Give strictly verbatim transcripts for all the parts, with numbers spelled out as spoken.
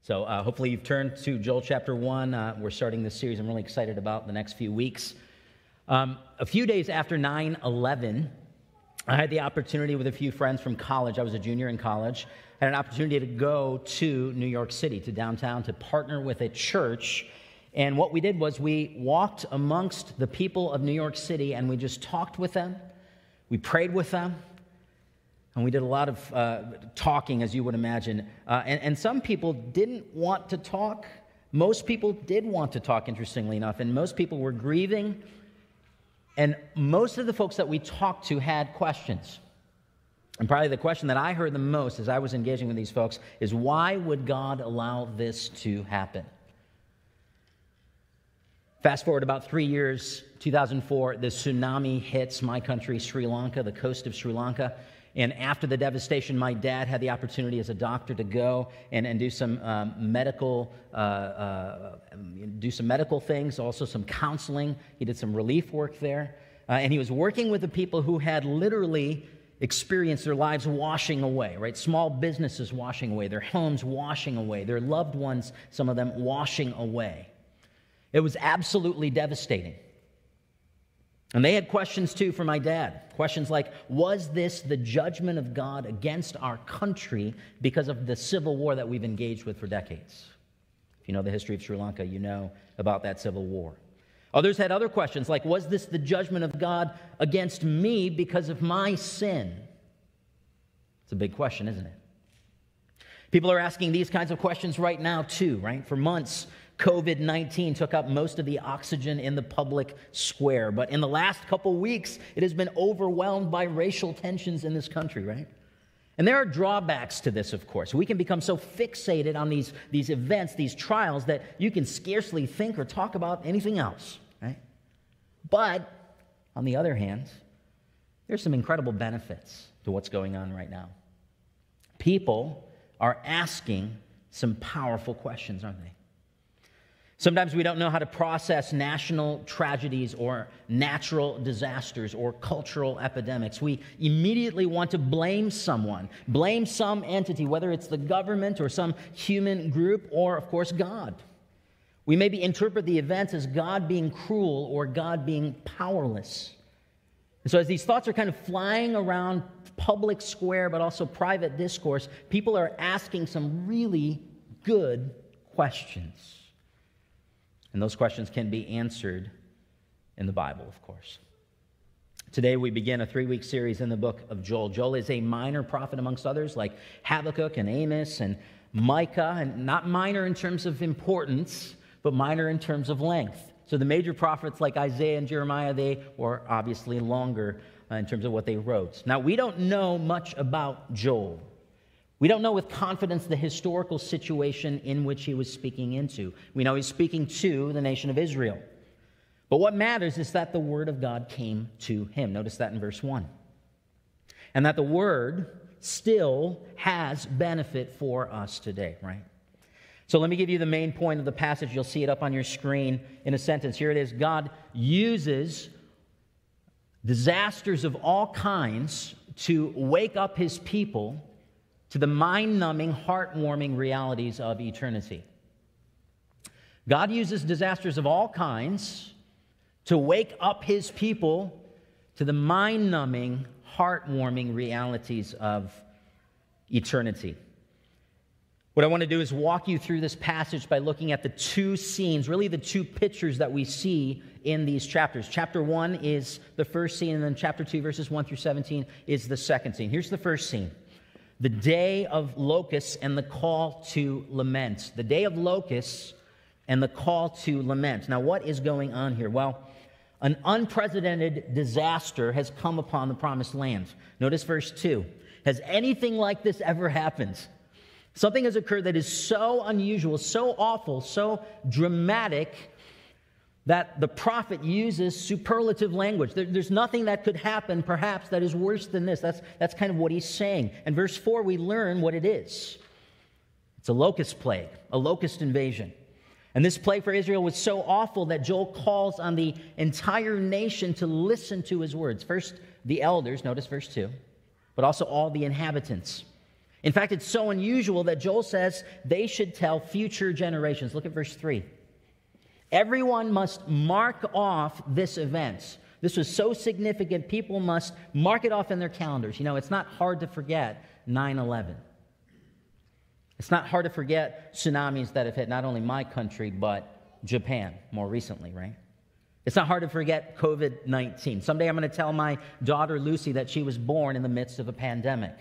So uh, hopefully you've turned to Joel chapter one. Uh, we're starting this series I'm really excited about the next few weeks. Um, a few days after nine eleven, I had the opportunity with a few friends from college. I was a junior in college. I had an opportunity to go to New York City, to downtown, to partner with a church. And what we did was we walked amongst the people of New York City and we just talked with them. We prayed with them. And we did a lot of uh, talking, as you would imagine. Uh, and, and some people didn't want to talk. Most people did want to talk, interestingly enough. And most people were grieving. And most of the folks that we talked to had questions. And probably the question that I heard the most as I was engaging with these folks is, why would God allow this to happen? Fast forward about three years, two thousand four, the tsunami hits my country, Sri Lanka, the coast of Sri Lanka. And after the devastation, my dad had the opportunity as a doctor to go and, and do some um, medical uh, uh, do some medical things, also some counseling. He did some relief work there. Uh, and he was working with the people who had literally experienced their lives washing away, right? Small businesses washing away, their homes washing away, their loved ones, some of them washing away. It was absolutely devastating. And they had questions, too, for my dad. Questions like, was this the judgment of God against our country because of the civil war that we've engaged with for decades? If you know the history of Sri Lanka, you know about that civil war. Others had other questions like, was this the judgment of God against me because of my sin? It's a big question, isn't it? People are asking these kinds of questions right now, too, right? For months, covid nineteen took up most of the oxygen in the public square. But in the last couple weeks, it has been overwhelmed by racial tensions in this country, right? And there are drawbacks to this, of course. We can become so fixated on these, these events, these trials, that you can scarcely think or talk about anything else, right? But, on the other hand, there's some incredible benefits to what's going on right now. People are asking some powerful questions, aren't they? Sometimes we don't know how to process national tragedies or natural disasters or cultural epidemics. We immediately want to blame someone, blame some entity, whether it's the government or some human group or, of course, God. We maybe interpret the events as God being cruel or God being powerless. And so as these thoughts are kind of flying around public square but also private discourse, people are asking some really good questions. And those questions can be answered in the Bible, of course. Today we begin a three-week series in the book of Joel. Joel is a minor prophet amongst others like Habakkuk and Amos and Micah, and not minor in terms of importance, but minor in terms of length. So the major prophets like Isaiah and Jeremiah, they were obviously longer uh, in terms of what they wrote. Now, we don't know much about Joel. We don't know with confidence the historical situation in which he was speaking into. We know he's speaking to the nation of Israel. But what matters is that the word of God came to him. Notice that in verse one. And that the word still has benefit for us today, right? So let me give you the main point of the passage. You'll see it up on your screen in a sentence. Here it is. God uses disasters of all kinds to wake up his people to the mind-numbing, heart-warming realities of eternity. God uses disasters of all kinds to wake up his people to the mind-numbing, heart-warming realities of eternity. What I want to do is walk you through this passage by looking at the two scenes, really the two pictures that we see in these chapters. Chapter one is the first scene, and then chapter two, verses one through seventeen, is the second scene. Here's the first scene. The day of locusts and the call to lament. The day of locusts and the call to lament. Now, what is going on here? Well, an unprecedented disaster has come upon the promised land. Notice verse two. Has anything like this ever happened? Something has occurred that is so unusual, so awful, so dramatic, that the prophet uses superlative language. There, there's nothing that could happen, perhaps, that is worse than this. That's, that's kind of what he's saying. And verse four, we learn what it is. It's a locust plague, a locust invasion. And this plague for Israel was so awful that Joel calls on the entire nation to listen to his words. First, the elders, notice verse two, but also all the inhabitants. In fact, it's so unusual that Joel says they should tell future generations. Look at verse three. Everyone must mark off this event. This was so significant, people must mark it off in their calendars. You know, it's not hard to forget nine eleven. It's not hard to forget tsunamis that have hit not only my country, but Japan more recently, right? It's not hard to forget covid nineteen. Someday I'm going to tell my daughter Lucy that she was born in the midst of a pandemic.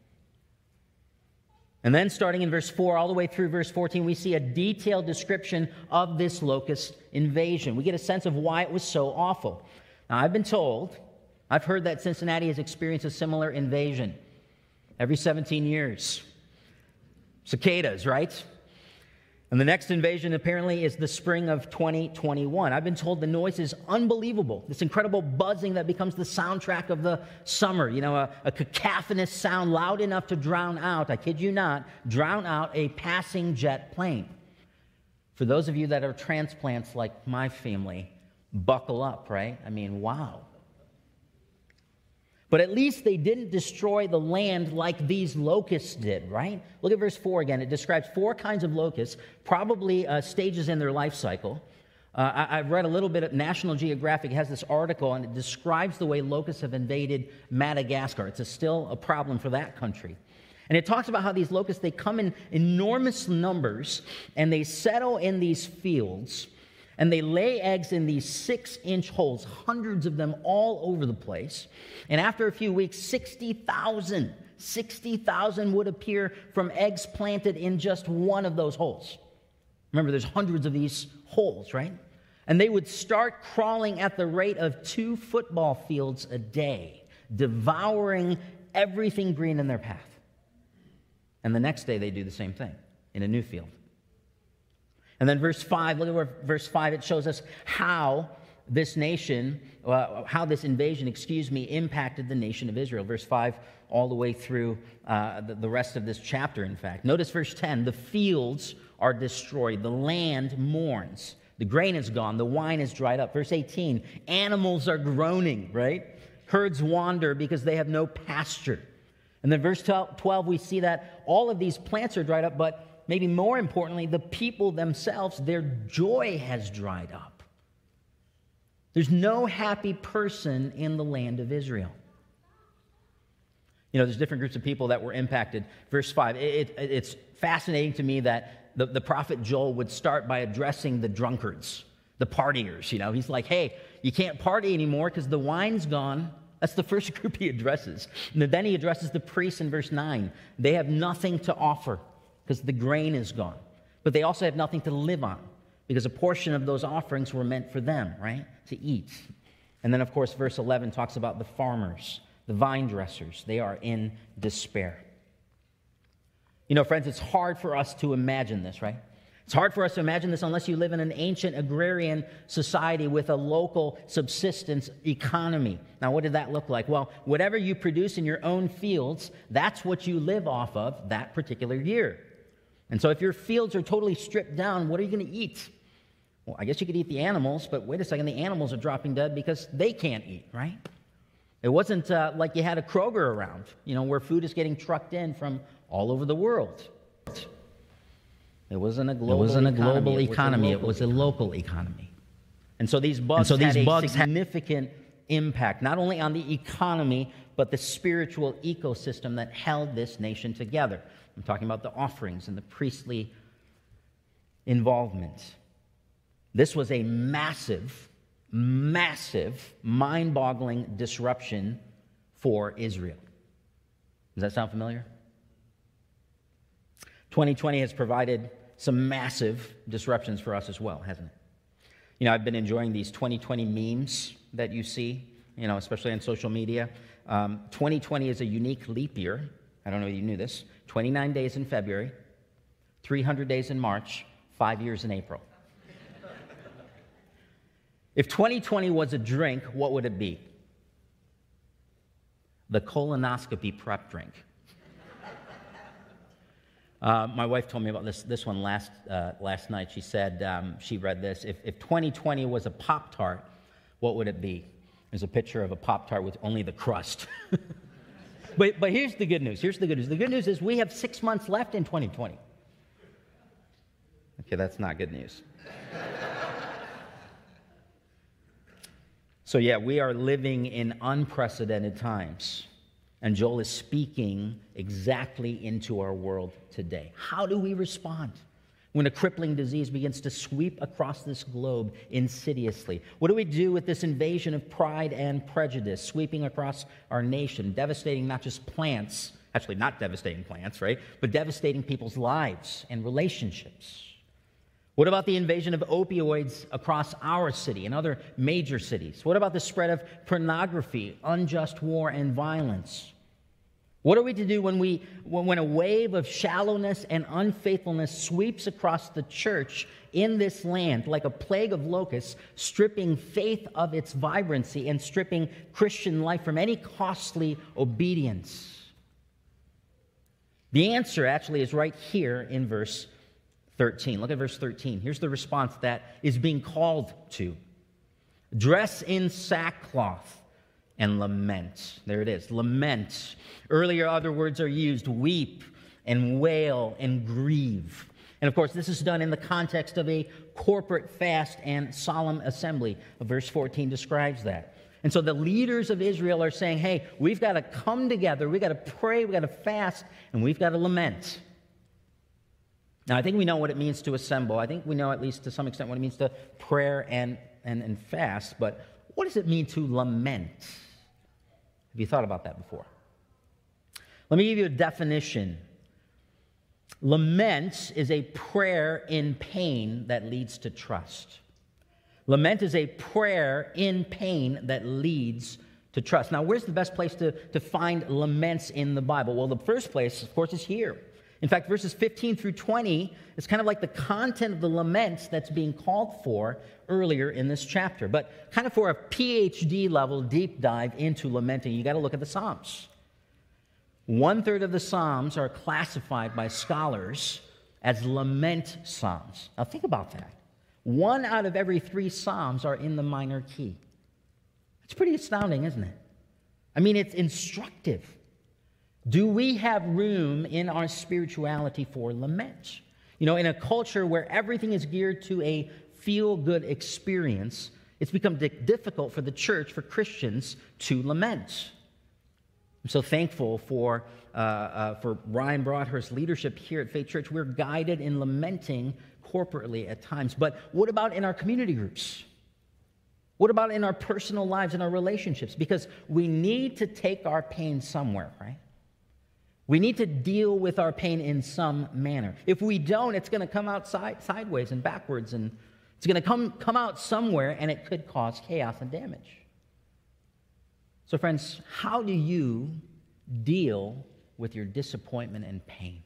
And then starting in verse four all the way through verse fourteen, we see a detailed description of this locust invasion. We get a sense of why it was so awful. Now, I've been told, I've heard that Cincinnati has experienced a similar invasion every seventeen years. Cicadas, right? And the next invasion apparently is the spring of twenty twenty-one. I've been told the noise is unbelievable. This incredible buzzing that becomes the soundtrack of the summer. You know, a, a cacophonous sound loud enough to drown out, I kid you not, drown out a passing jet plane. For those of you that are transplants like my family, buckle up, right? I mean, wow. But at least they didn't destroy the land like these locusts did, right? Look at verse four again. It describes four kinds of locusts, probably uh, stages in their life cycle. Uh, I, I've read a little bit of National Geographic. It has this article, and it describes the way locusts have invaded Madagascar. It's a, still a problem for that country. And it talks about how these locusts, they come in enormous numbers, and they settle in these fields, and they lay eggs in these six-inch holes, hundreds of them all over the place. And after a few weeks, sixty thousand, sixty thousand would appear from eggs planted in just one of those holes. Remember, there's hundreds of these holes, right? And they would start crawling at the rate of two football fields a day, devouring everything green in their path. And the next day, they do the same thing in a new field. And then verse five, look at where verse five, it shows us how this nation, uh, how this invasion, excuse me, impacted the nation of Israel. Verse five all the way through uh, the, the rest of this chapter, in fact. Notice verse ten, the fields are destroyed, the land mourns, the grain is gone, the wine is dried up. Verse eighteen, animals are groaning, right? Herds wander because they have no pasture. And then verse twelve, we see that all of these plants are dried up, but maybe more importantly, the people themselves, their joy has dried up. There's no happy person in the land of Israel. You know, there's different groups of people that were impacted. Verse five, it, it, it's fascinating to me that the, the prophet Joel would start by addressing the drunkards, the partiers. You know, he's like, hey, you can't party anymore because the wine's gone. That's the first group he addresses. And then he addresses the priests in verse nine. They have nothing to offer because the grain is gone. But they also have nothing to live on because a portion of those offerings were meant for them, right, to eat. And then, of course, verse eleven talks about the farmers, the vine dressers. They are in despair. You know, friends, it's hard for us to imagine this, right? It's hard for us to imagine this unless you live in an ancient agrarian society with a local subsistence economy. Now, what did that look like? Well, whatever you produce in your own fields, that's what you live off of that particular year. And so if your fields are totally stripped down, what are you going to eat? Well, I guess you could eat the animals, but wait a second, the animals are dropping dead because they can't eat, right? It wasn't uh, like you had a Kroger around, you know, where food is getting trucked in from all over the world. It wasn't a global, it wasn't a global economy. It was a local economy. And so these bugs so had these a bugs significant had... impact, not only on the economy, but the spiritual ecosystem that held this nation together. I'm talking about the offerings and the priestly involvement. This was a massive, massive, mind-boggling disruption for Israel. Does that sound familiar? twenty twenty has provided some massive disruptions for us as well, hasn't it? You know, I've been enjoying these twenty twenty memes that you see, you know, especially on social media. Um, twenty twenty is a unique leap year. I don't know if you knew this. twenty-nine days in February, three hundred days in March, five years in April. If twenty twenty was a drink, what would it be? The colonoscopy prep drink. Uh, my wife told me about this this one last uh, last night. She said um, she read this. If, if twenty twenty was a Pop-Tart, what would it be? There's a picture of a Pop-Tart with only the crust. But, but here's the good news. Here's the good news. The good news is we have six months left in twenty twenty. Okay, that's not good news. So yeah, we are living in unprecedented times. And Joel is speaking exactly into our world today. How do we respond when a crippling disease begins to sweep across this globe insidiously? What do we do with this invasion of pride and prejudice sweeping across our nation, devastating not just plants, actually not devastating plants, right, but devastating people's lives and relationships? What about the invasion of opioids across our city and other major cities? What about the spread of pornography, unjust war, and violence? What are we to do when we when a wave of shallowness and unfaithfulness sweeps across the church in this land like a plague of locusts, stripping faith of its vibrancy and stripping Christian life from any costly obedience? The answer actually is right here in verse thirteen. Look at verse thirteen. Here's the response that is being called to. Dress in sackcloth and lament. There it is, lament. Earlier, other words are used, weep and wail and grieve. And of course, this is done in the context of a corporate fast and solemn assembly. Verse fourteen describes that. And so the leaders of Israel are saying, hey, we've got to come together, we've got to pray, we've got to fast, and we've got to lament. Now, I think we know what it means to assemble. I think we know, at least to some extent, what it means to prayer and, and, and fast. But what does it mean to lament? Have you thought about that before? Let me give you a definition. Lament is a prayer in pain that leads to trust. Lament is a prayer in pain that leads to trust. Now, where's the best place to, to find laments in the Bible? Well, the first place, of course, is here. In fact, verses fifteen through twenty is kind of like the content of the laments that's being called for earlier in this chapter. But kind of for a P H D level deep dive into lamenting, you got to look at the Psalms. One third of the Psalms are classified by scholars as lament psalms. Now think about that. One out of every three Psalms are in the minor key. It's pretty astounding, isn't it? I mean, it's instructive. Do we have room in our spirituality for lament? You know, in a culture where everything is geared to a feel-good experience, it's become difficult for the church, for Christians, to lament. I'm so thankful for, uh, uh, for Ryan Broadhurst's leadership here at Faith Church. We're guided in lamenting corporately at times. But what about in our community groups? What about in our personal lives and our relationships? Because we need to take our pain somewhere, right? We need to deal with our pain in some manner. If we don't, it's going to come out side, sideways and backwards, and it's going to come, come out somewhere, and it could cause chaos and damage. So friends, how do you deal with your disappointment and pain?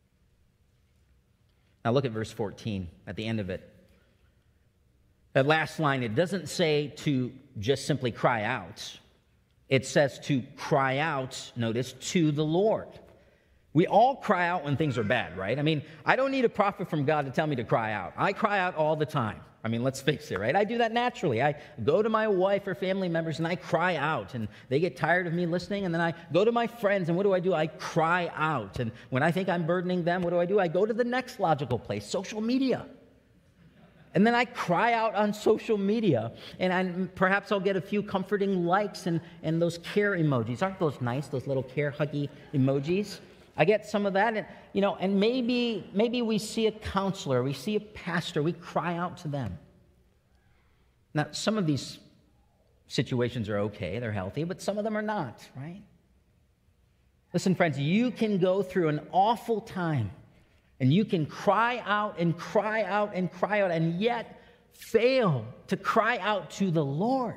Now look at verse fourteen at the end of it. That last line, it doesn't say to just simply cry out. It says to cry out, notice, to the Lord. We all cry out when things are bad, right? I mean, I don't need a prophet from God to tell me to cry out. I cry out all the time. I mean, let's face it, right? I do that naturally. I go to my wife or family members and I cry out, and they get tired of me listening, and then I go to my friends, and what do I do? I cry out. And when I think I'm burdening them, what do I do? I go to the next logical place, social media. And then I cry out on social media, and I, perhaps I'll get a few comforting likes and, and those care emojis. Aren't those nice, those little care huggy emojis? I get some of that, and you know, and maybe maybe we see a counselor, we see a pastor, we cry out to them. Now, some of these situations are okay, they're healthy, but some of them are not, right? Listen, friends, you can go through an awful time, and you can cry out and cry out and cry out, and yet fail to cry out to the Lord.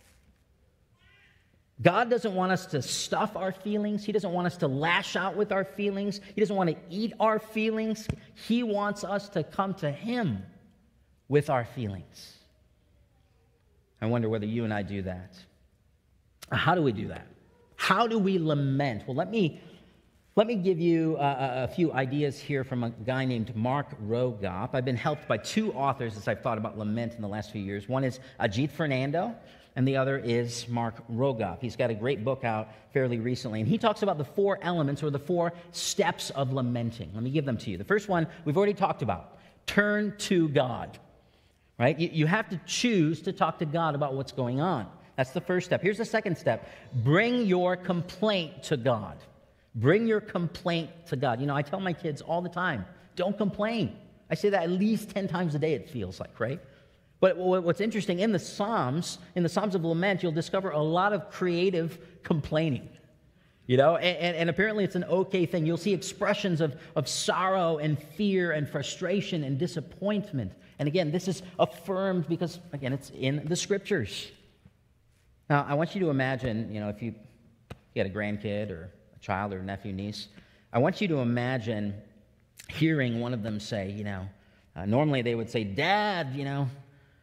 God doesn't want us to stuff our feelings. He doesn't want us to lash out with our feelings. He doesn't want to eat our feelings. He wants us to come to Him with our feelings. I wonder whether you and I do that. How do we do that? How do we lament? Well, let me Let me give you a, a few ideas here from a guy named Mark Rogop. I've been helped by two authors as I've thought about lament in the last few years. One is Ajit Fernando, and the other is Mark Rogoff. He's got a great book out fairly recently, and he talks about the four elements or the four steps of lamenting. Let me give them to you. The first one we've already talked about. Turn to God, right? You, you have to choose to talk to God about what's going on. That's the first step. Here's the second step. Bring your complaint to God. Bring your complaint to God. You know, I tell my kids all the time, don't complain. I say that at least ten times a day, it feels like, right? But what's interesting, in the Psalms, in the Psalms of Lament, you'll discover a lot of creative complaining. You know, and, and apparently it's an okay thing. You'll see expressions of, of sorrow and fear and frustration and disappointment. And again, this is affirmed because, again, it's in the Scriptures. Now, I want you to imagine, you know, if you, you had a grandkid or a child or a nephew, niece, I want you to imagine hearing one of them say, you know, uh, normally they would say, Dad, you know,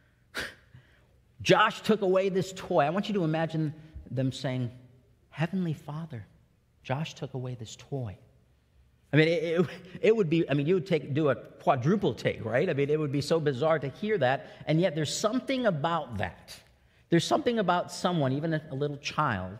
Josh took away this toy. I want you to imagine them saying, Heavenly Father, Josh took away this toy. I mean, it, it, it would be, I mean, you would take, do a quadruple take, right? I mean, it would be so bizarre to hear that, and yet there's something about that. There's something about someone, even a, a little child,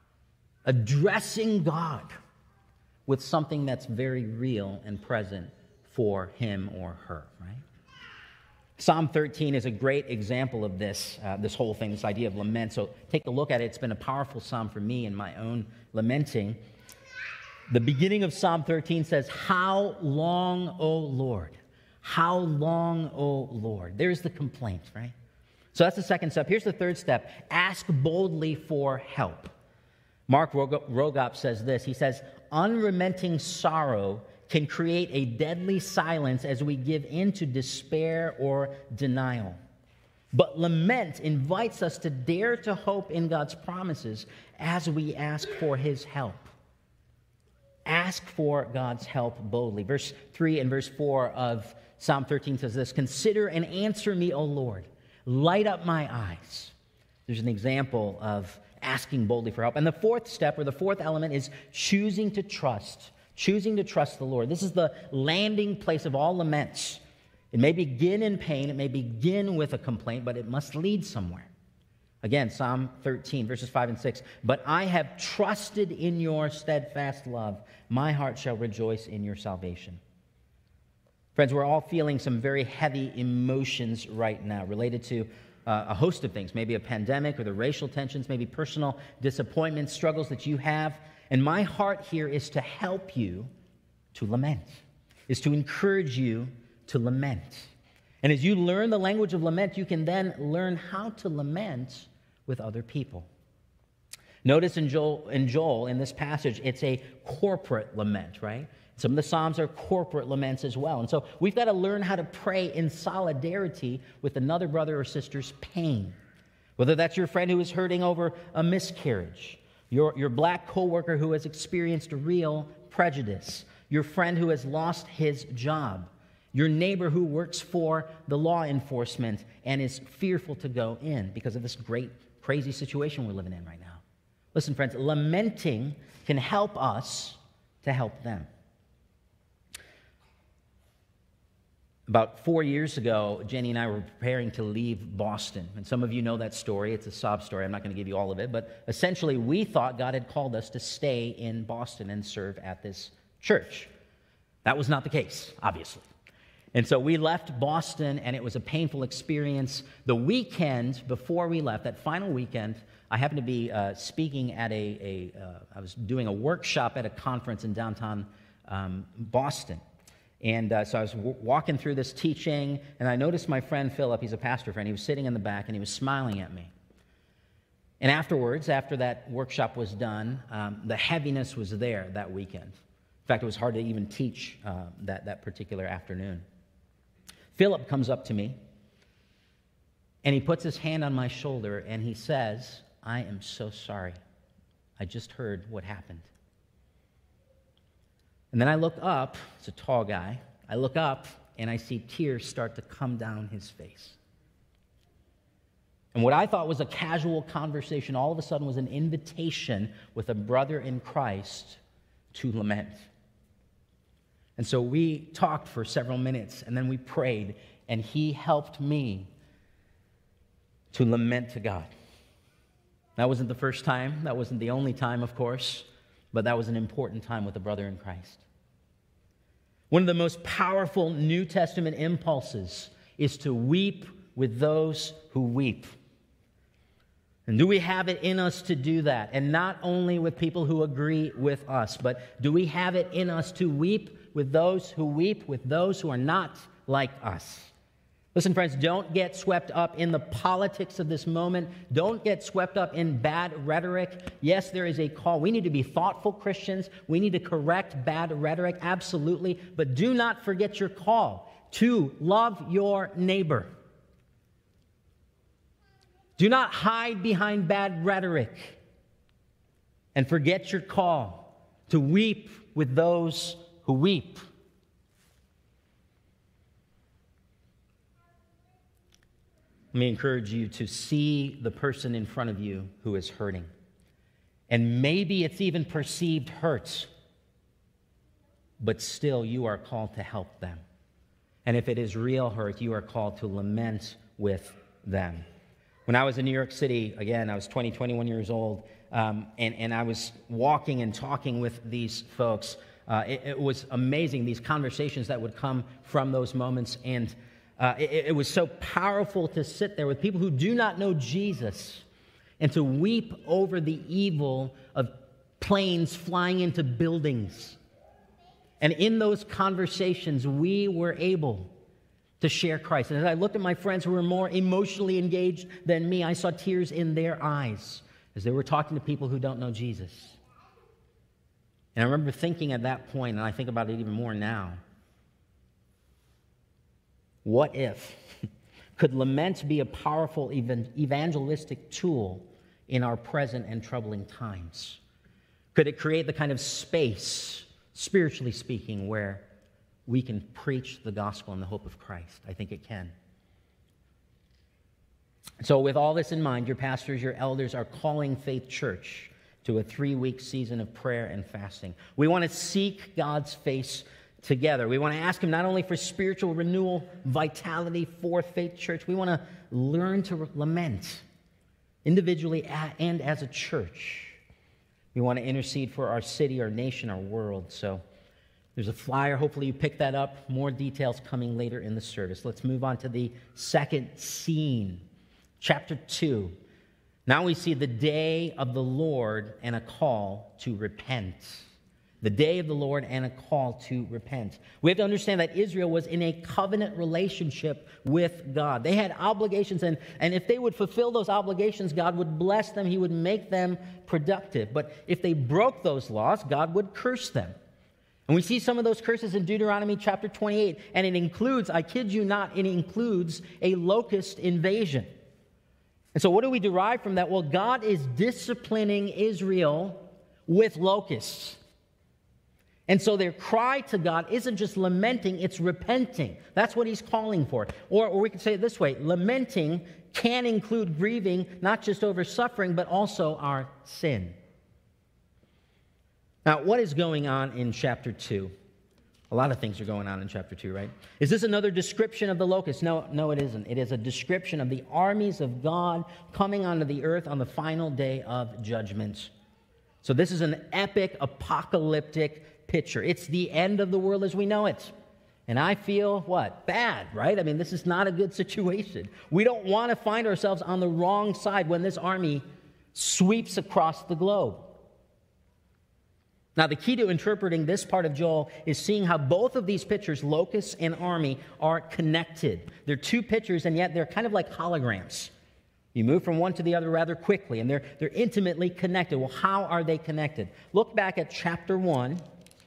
addressing God with something that's very real and present for him or her, right? Psalm thirteen is a great example of this, uh, this whole thing, this idea of lament. So take a look at it. It's been a powerful psalm for me in my own lamenting. The beginning of Psalm thirteen says, How long, O Lord? How long, O Lord? There's the complaint, right? So that's the second step. Here's the third step. Ask boldly for help. Mark Rogoff says this. He says, unrelenting sorrow can create a deadly silence as we give in to despair or denial. But lament invites us to dare to hope in God's promises as we ask for his help. Ask for God's help boldly. Verse three and verse four of Psalm thirteen says this, Consider and answer me, O Lord. Light up my eyes. There's an example of asking boldly for help. And the fourth step, or the fourth element, is choosing to trust. Choosing to trust the Lord. This is the landing place of all laments. It may begin in pain, it may begin with a complaint, but it must lead somewhere. Again, Psalm thirteen, verses five and six. But I have trusted in your steadfast love. My heart shall rejoice in your salvation. Friends, we're all feeling some very heavy emotions right now related to uh, a host of things. Maybe a pandemic or the racial tensions, maybe personal disappointments, struggles that you have. And my heart here is to help you to lament, is to encourage you to lament. And as you learn the language of lament, you can then learn how to lament with other people. Notice in Joel, in Joel, in this passage, it's a corporate lament, right? Some of the Psalms are corporate laments as well. And so we've got to learn how to pray in solidarity with another brother or sister's pain. Whether that's your friend who is hurting over a miscarriage, your, your black coworker who has experienced real prejudice, your friend who has lost his job, your neighbor who works for the law enforcement and is fearful to go in because of this great, crazy situation we're living in right now. Listen, friends, lamenting can help us to help them. About four years ago, Jenny and I were preparing to leave Boston. And some of you know that story. It's a sob story. I'm not going to give you all of it. But essentially, we thought God had called us to stay in Boston and serve at this church. That was not the case, obviously. And so we left Boston, and it was a painful experience. The weekend before we left, that final weekend, I happened to be uh, speaking at a, a uh, I was doing a workshop at a conference in downtown um, Boston. And uh, so I was w- walking through this teaching, and I noticed my friend Philip, he's a pastor friend, he was sitting in the back, and he was smiling at me. And afterwards, after that workshop was done, um, the heaviness was there that weekend. In fact, it was hard to even teach uh, that, that particular afternoon. Philip comes up to me, and he puts his hand on my shoulder, and he says, I am so sorry. I just heard what happened. And then I look up, it's a tall guy, I look up and I see tears start to come down his face. And what I thought was a casual conversation all of a sudden was an invitation with a brother in Christ to lament. And so we talked for several minutes and then we prayed and he helped me to lament to God. That wasn't the first time. That wasn't the only time, of course. But that was an important time with a brother in Christ. One of the most powerful New Testament impulses is to weep with those who weep. And do we have it in us to do that? And not only with people who agree with us, but do we have it in us to weep with those who weep, with those who are not like us? Listen, friends, don't get swept up in the politics of this moment. Don't get swept up in bad rhetoric. Yes, there is a call. We need to be thoughtful Christians. We need to correct bad rhetoric, absolutely. But do not forget your call to love your neighbor. Do not hide behind bad rhetoric and forget your call to weep with those who weep. Let me encourage you to see the person in front of you who is hurting. And maybe it's even perceived hurt, but still you are called to help them. And if it is real hurt, you are called to lament with them. When I was in New York City, again, I was twenty, twenty-one years old, um, and, and I was walking and talking with these folks. Uh, it, it was amazing, these conversations that would come from those moments, and uh, it, it was so powerful to sit there with people who do not know Jesus and to weep over the evil of planes flying into buildings. And in those conversations, we were able to share Christ. And as I looked at my friends who were more emotionally engaged than me, I saw tears in their eyes as they were talking to people who don't know Jesus. And I remember thinking at that point, and I think about it even more now, what if? Could lament be a powerful evangelistic tool in our present and troubling times? Could it create the kind of space, spiritually speaking, where we can preach the gospel and the hope of Christ? I think it can. So with all this in mind, your pastors, your elders are calling Faith Church to a three-week season of prayer and fasting. We want to seek God's face together. We want to ask Him not only for spiritual renewal, vitality for Faith Church, we want to learn to lament individually and as a church. We want to intercede for our city, our nation, our world. So there's a flyer. Hopefully you pick that up. More details coming later in the service. Let's move on to the second scene. Chapter two. Now we see the day of the Lord and a call to repent. The day of the Lord and a call to repent. We have to understand that Israel was in a covenant relationship with God. They had obligations, and, and if they would fulfill those obligations, God would bless them. He would make them productive. But if they broke those laws, God would curse them. And we see some of those curses in Deuteronomy chapter twenty-eight, and it includes, I kid you not, it includes a locust invasion. And so what do we derive from that? Well, God is disciplining Israel with locusts. And so their cry to God isn't just lamenting, it's repenting. That's what He's calling for. Or, or we could say it this way, lamenting can include grieving, not just over suffering, but also our sin. Now, what is going on in chapter two? A lot of things are going on in chapter two, right? Is this another description of the locusts? No, no, it isn't. It is a description of the armies of God coming onto the earth on the final day of judgment. So this is an epic, apocalyptic picture. It's the end of the world as we know it. And I feel, what? Bad, right? I mean, this is not a good situation. We don't want to find ourselves on the wrong side when this army sweeps across the globe. Now, the key to interpreting this part of Joel is seeing how both of these pictures, locusts and army, are connected. They're two pictures, and yet they're kind of like holograms. You move from one to the other rather quickly, and they're, they're intimately connected. Well, how are they connected? Look back at chapter one,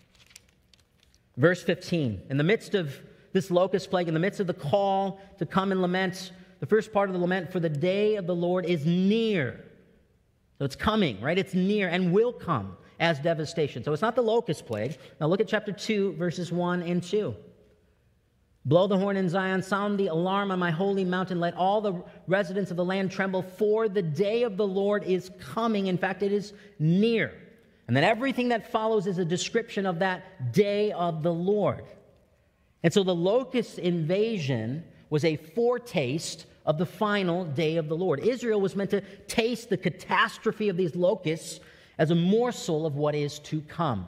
verse fifteen. In the midst of this locust plague, in the midst of the call to come and lament, the first part of the lament, for the day of the Lord is near. So it's coming, right? It's near and will come as devastation. So it's not the locust plague. Now look at chapter two, verses one and two. Blow the horn in Zion, sound the alarm on my holy mountain. Let all the residents of the land tremble, for the day of the Lord is coming. In fact, it is near. And then everything that follows is a description of that day of the Lord. And so the locust invasion was a foretaste of the final day of the Lord. Israel was meant to taste the catastrophe of these locusts as a morsel of what is to come.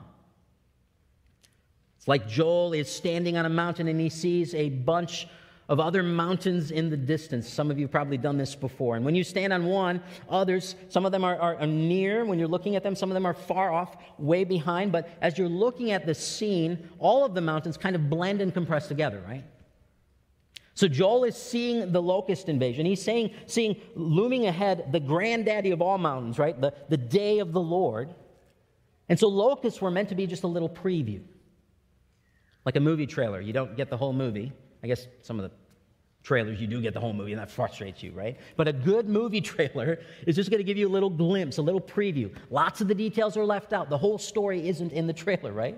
It's like Joel is standing on a mountain and he sees a bunch of other mountains in the distance. Some of you have probably done this before. And when you stand on one, others, some of them are, are, are near when you're looking at them. Some of them are far off, way behind. But as you're looking at the scene, all of the mountains kind of blend and compress together, right? So Joel is seeing the locust invasion. He's saying, seeing looming ahead the granddaddy of all mountains, right? The, the day of the Lord. And so locusts were meant to be just a little preview. Like a movie trailer. You don't get the whole movie. I guess some of the trailers, you do get the whole movie, and that frustrates you, right? But a good movie trailer is just going to give you a little glimpse, a little preview. Lots of the details are left out. The whole story isn't in the trailer, right?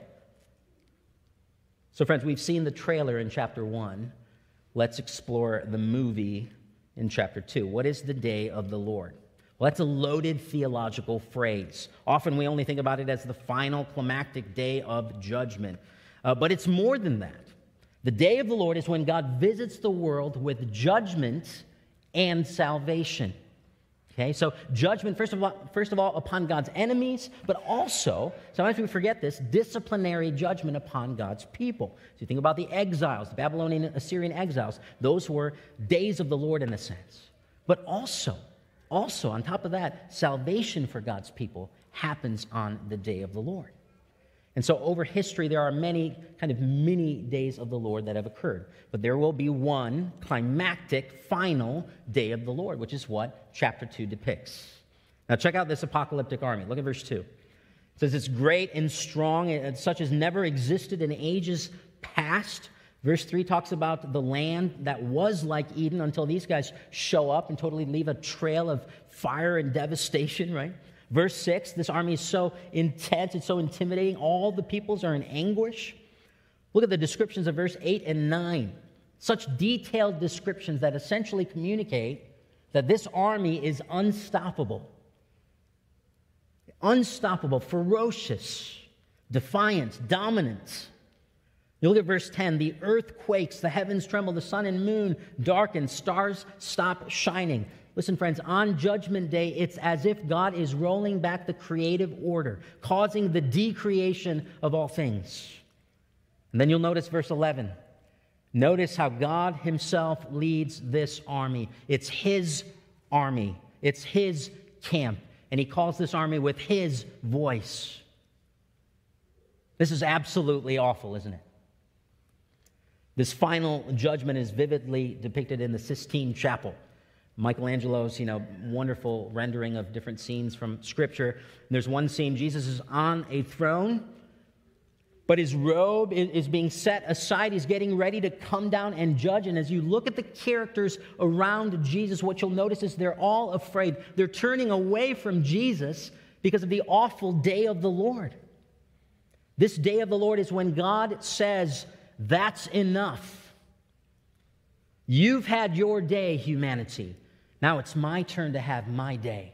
So, friends, we've seen the trailer in chapter one. Let's explore the movie in chapter two. What is the day of the Lord? Well, that's a loaded theological phrase. Often we only think about it as the final climactic day of judgment. Uh, but it's more than that. The day of the Lord is when God visits the world with judgment and salvation. Okay, so judgment, first of all, first of all, upon God's enemies, but also, sometimes we forget this, disciplinary judgment upon God's people. So you think about the exiles, the Babylonian, Assyrian exiles. Those were days of the Lord in a sense. But also, also, on top of that, salvation for God's people happens on the day of the Lord. And so over history, there are many kind of mini days of the Lord that have occurred. But there will be one climactic, final day of the Lord, which is what chapter two depicts. Now check out this apocalyptic army. Look at verse two. It says, it's great and strong, such as never existed in ages past. Verse three talks about the land that was like Eden until these guys show up and totally leave a trail of fire and devastation, right? Verse six, this army is so intense, it's so intimidating, all the peoples are in anguish. Look at the descriptions of verse eight and nine. Such detailed descriptions that essentially communicate that this army is unstoppable. Unstoppable, ferocious, defiant, dominant. You look at verse ten, the earth quakes, the heavens tremble, the sun and moon darken, stars stop shining. Listen, friends, on Judgment Day, it's as if God is rolling back the creative order, causing the decreation of all things. And then you'll notice verse eleven. Notice how God himself leads this army. It's his army. It's his camp. And he calls this army with his voice. This is absolutely awful, isn't it? This final judgment is vividly depicted in the Sistine Chapel. Michelangelo's, you know, wonderful rendering of different scenes from Scripture. And there's one scene, Jesus is on a throne, but his robe is being set aside. He's getting ready to come down and judge. And as you look at the characters around Jesus, what you'll notice is they're all afraid. They're turning away from Jesus because of the awful day of the Lord. This day of the Lord is when God says, that's enough. You've had your day, humanity. Now it's my turn to have my day.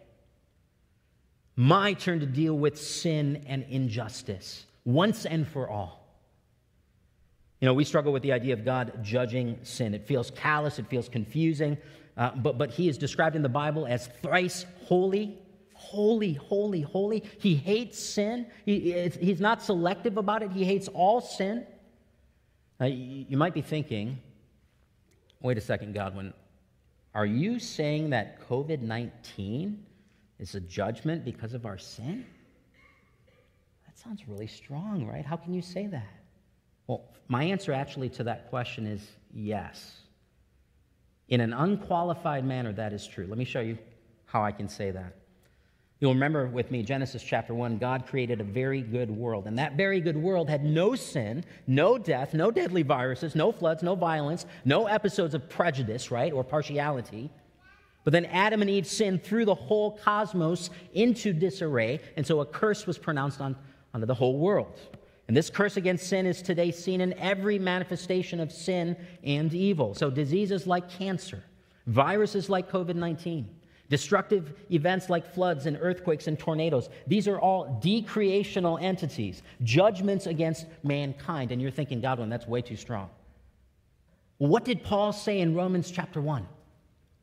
My turn to deal with sin and injustice once and for all. You know, we struggle with the idea of God judging sin. It feels callous, it feels confusing, uh, but, but he is described in the Bible as thrice holy, holy, holy, holy. He hates sin. He, he's not selective about it. He hates all sin. Now, you might be thinking, wait a second, Godwin, are you saying that covid nineteen is a judgment because of our sin? That sounds really strong, right? How can you say that? Well, my answer actually to that question is yes. In an unqualified manner, that is true. Let me show you how I can say that. You'll remember with me, Genesis chapter one, God created a very good world. And that very good world had no sin, no death, no deadly viruses, no floods, no violence, no episodes of prejudice, right, or partiality. But then Adam and Eve sinned through the whole cosmos into disarray, and so a curse was pronounced on, onto the whole world. And this curse against sin is today seen in every manifestation of sin and evil. So diseases like cancer, viruses like covid nineteen, destructive events like floods and earthquakes and tornadoes. These are all decreational entities, judgments against mankind. And you're thinking, Godwin, that's way too strong. Well, what did Paul say in Romans chapter one?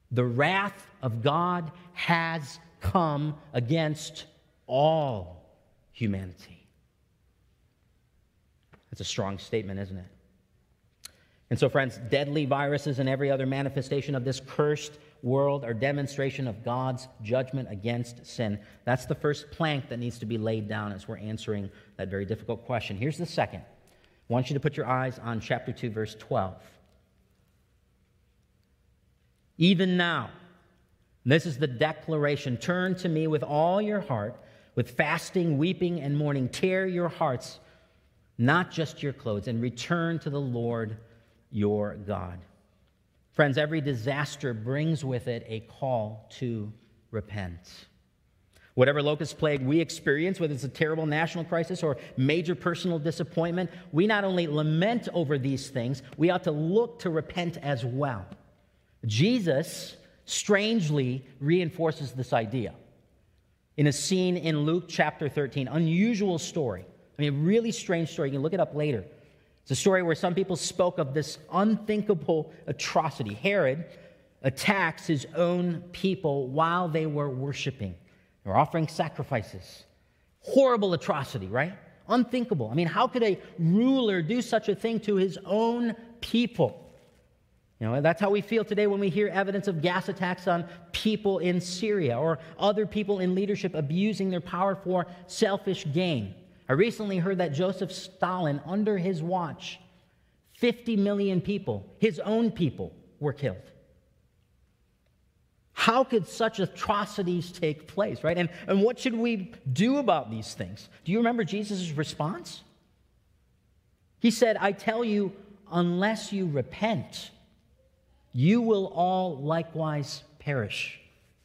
The wrath of God has come against all humanity. That's a strong statement, isn't it? And so, friends, deadly viruses and every other manifestation of this cursed world are demonstration of God's judgment against sin. That's the first plank that needs to be laid down as we're answering that very difficult question. Here's the second. I want you to put your eyes on chapter two, verse twelve. Even now, this is the declaration, turn to me with all your heart, with fasting, weeping, and mourning. Tear your hearts, not just your clothes, and return to the Lord your God. Friends, every disaster brings with it a call to repent. Whatever locust plague we experience, whether it's a terrible national crisis or major personal disappointment, we not only lament over these things, we ought to look to repent as well. Jesus strangely reinforces this idea in a scene in Luke chapter thirteen. Unusual story. I mean, a really strange story. You can look it up later. It's a story where some people spoke of this unthinkable atrocity. Herod attacks his own people while they were worshiping. They were offering sacrifices. Horrible atrocity, right? Unthinkable. I mean, how could a ruler do such a thing to his own people? You know, that's how we feel today when we hear evidence of gas attacks on people in Syria or other people in leadership abusing their power for selfish gain. I recently heard that Joseph Stalin, under his watch, fifty million people, his own people, were killed. How could such atrocities take place, right? And, and what should we do about these things? Do you remember Jesus' response? He said, I tell you, unless you repent, you will all likewise perish.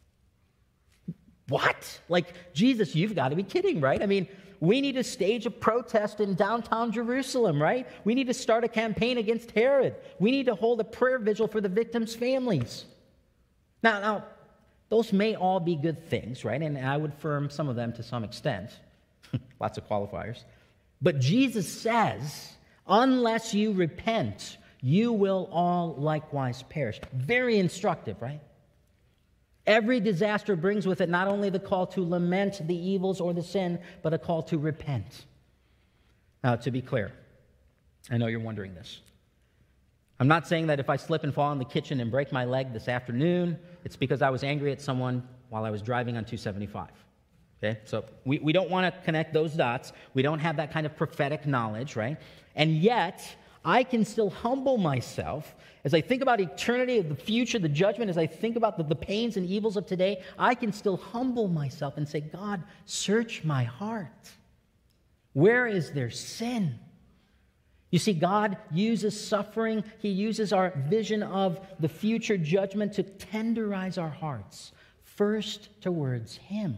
What? Like, Jesus, you've got to be kidding, right? I mean, we need to stage a protest in downtown Jerusalem, right? We need to start a campaign against Herod. We need to hold a prayer vigil for the victims' families. Now, now, those may all be good things, right? And I would affirm some of them to some extent. Lots of qualifiers. But Jesus says, unless you repent, you will all likewise perish. Very instructive, right? Every disaster brings with it not only the call to lament the evils or the sin, but a call to repent. Now, to be clear, I know you're wondering this. I'm not saying that if I slip and fall in the kitchen and break my leg this afternoon, it's because I was angry at someone while I was driving on two seventy-five. Okay? So we, we don't want to connect those dots. We don't have that kind of prophetic knowledge, right? And yet, I can still humble myself as I think about eternity, of the future, the judgment, as I think about the, the pains and evils of today. I can still humble myself and say, God, search my heart. Where is there sin? You see, God uses suffering. He uses our vision of the future judgment to tenderize our hearts, first towards Him.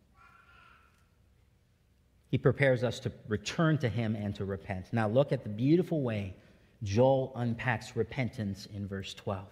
He prepares us to return to Him and to repent. Now look at the beautiful way Joel unpacks repentance in verse twelve.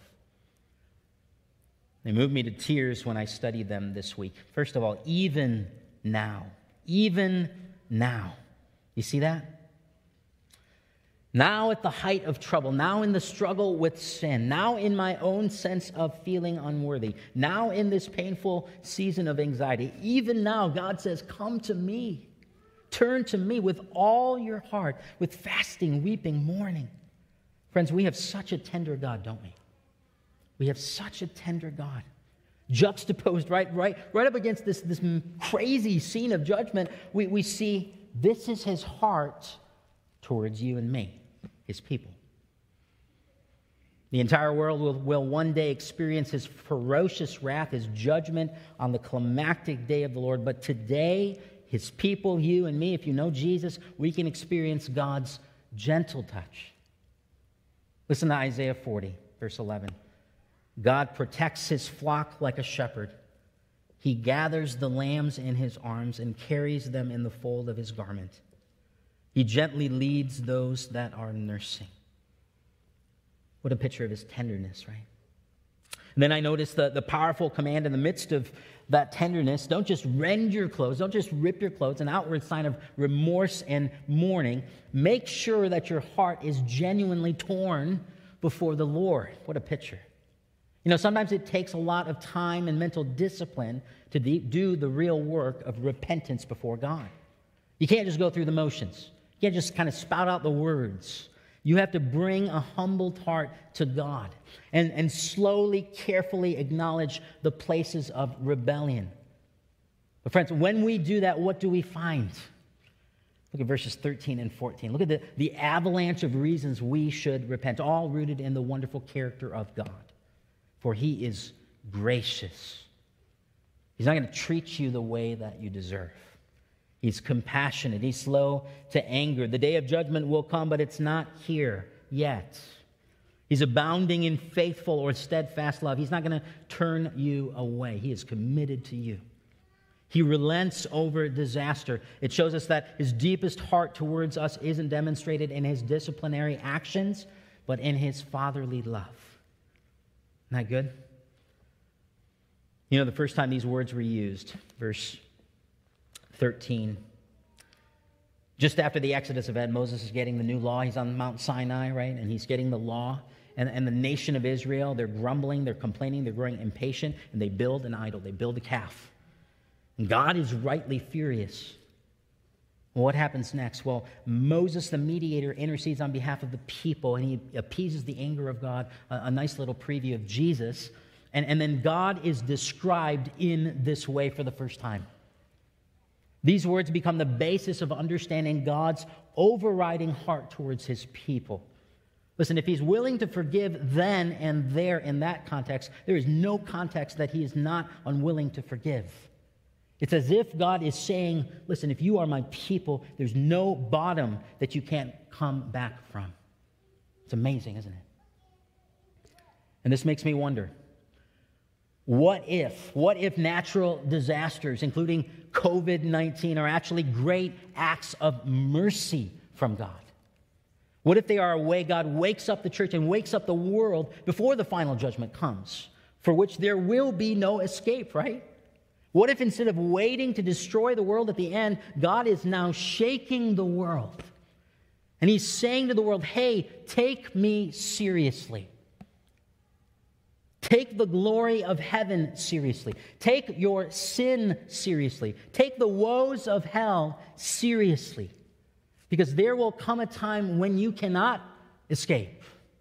They moved me to tears when I studied them this week. First of all, even now. Even now. You see that? Now at the height of trouble, now in the struggle with sin, now in my own sense of feeling unworthy, now in this painful season of anxiety, even now God says, come to me. Turn to me with all your heart, with fasting, weeping, mourning. Friends, we have such a tender God, don't we? We have such a tender God. Juxtaposed right, right, right up against this, this crazy scene of judgment, we, we see this is His heart towards you and me, His people. The entire world will, will one day experience His ferocious wrath, His judgment on the climactic day of the Lord. But today, His people, you and me, if you know Jesus, we can experience God's gentle touch. Listen to Isaiah forty, verse eleven. God protects His flock like a shepherd. He gathers the lambs in His arms and carries them in the fold of His garment. He gently leads those that are nursing. What a picture of His tenderness, right? And then I noticed the, the powerful command in the midst of that tenderness. Don't just rend your clothes. Don't just rip your clothes, an outward sign of remorse and mourning. Make sure that your heart is genuinely torn before the Lord. What a picture. You know, sometimes it takes a lot of time and mental discipline to de- do the real work of repentance before God. You can't just go through the motions. You can't just kind of spout out the words. You have to bring a humbled heart to God and, and slowly, carefully acknowledge the places of rebellion. But friends, when we do that, what do we find? Look at verses thirteen and fourteen. Look at the, the avalanche of reasons we should repent, all rooted in the wonderful character of God. For he is gracious. He's not going to treat you the way that you deserve. He's compassionate. He's slow to anger. The day of judgment will come, but it's not here yet. He's abounding in faithful or steadfast love. He's not going to turn you away. He is committed to you. He relents over disaster. It shows us that his deepest heart towards us isn't demonstrated in his disciplinary actions, but in his fatherly love. Isn't that good? You know, the first time these words were used, verse thirteen, just after the Exodus event, Moses is getting the new law. He's on Mount Sinai, right? And he's getting the law. And, and the nation of Israel, they're grumbling, they're complaining, they're growing impatient, and they build an idol. They build a calf. And God is rightly furious. Well, what happens next? Well, Moses, the mediator, intercedes on behalf of the people, and he appeases the anger of God. A, a nice little preview of Jesus. And, and then God is described in this way for the first time. These words become the basis of understanding God's overriding heart towards his people. Listen, if he's willing to forgive then and there in that context, there is no context that he is not unwilling to forgive. It's as if God is saying, listen, if you are my people, there's no bottom that you can't come back from. It's amazing, isn't it? And this makes me wonder, what if, what if natural disasters, including covid nineteen, are actually great acts of mercy from God? What if they are a way God wakes up the church and wakes up the world before the final judgment comes, for which there will be no escape, right? What if instead of waiting to destroy the world at the end, God is now shaking the world? And he's saying to the world, hey, take me seriously. Take the glory of heaven seriously. Take your sin seriously. Take the woes of hell seriously. Because there will come a time when you cannot escape.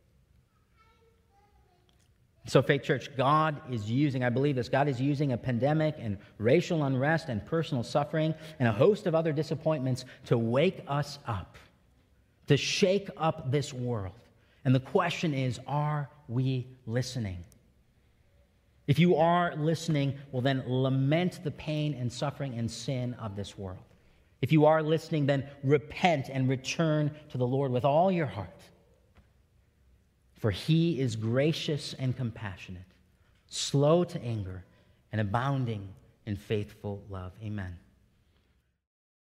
So, Faith Church, God is using, I believe this, God is using a pandemic and racial unrest and personal suffering and a host of other disappointments to wake us up, to shake up this world. And the question is, are we listening? If you are listening, well then lament the pain and suffering and sin of this world. If you are listening, then repent and return to the Lord with all your heart. For he is gracious and compassionate, slow to anger, and abounding in faithful love. Amen.